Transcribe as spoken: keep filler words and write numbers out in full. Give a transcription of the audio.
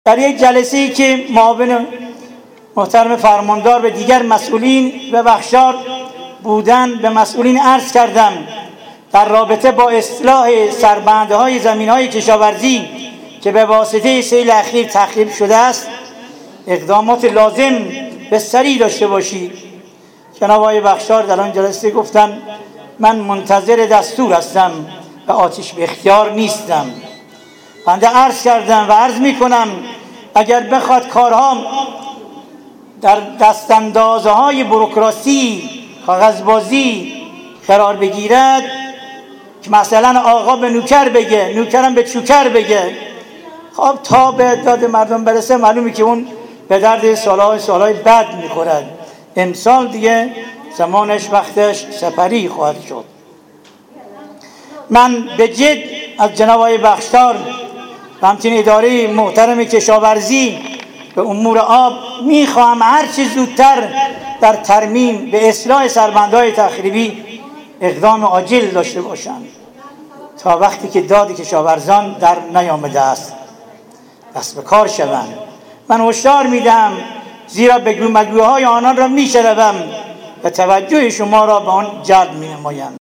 در یک جلسه‌ای که معاون محترم فرماندار به دیگر مسئولین و بخشار بودن به مسئولین عرض کردم در رابطه با اصلاح سربندهای زمین‌های کشاورزی که به واسطه سیل اخیر تخریب شده است اقدامات لازم به سری داشته باشید. جناب آقای بخشار در آن جلسه گفتن من منتظر دستور هستم و آتش به اختیار نیستم. بنده عرض کردم و عرض می کنم اگر بخواد کارها در دستاندازه های بروکراسی کاغذبازی قرار بگیرد که مثلا آقا به نوکر بگه نوکرم به چوکر بگه، خب تا به داد مردم برسه معلومه که اون به درد سالهای سالهای بد میخورد. امسال دیگه زمانش وقتش سپری خواهد شد. من به جد از جناب آقای بخشدار و همچنین اداره محترم کشاورزی به امور آب میخواهم هر چه زودتر در ترمیم به اصلاح سربندهای تخریبی اقدام عاجل داشته باشند تا وقتی که داد کشاورزان در نیامده است دست به کار شوند. من هشدار میدم زیرا بگو مگوهای آنان را میشنوم و توجه شما را به آن جلب مینمایم.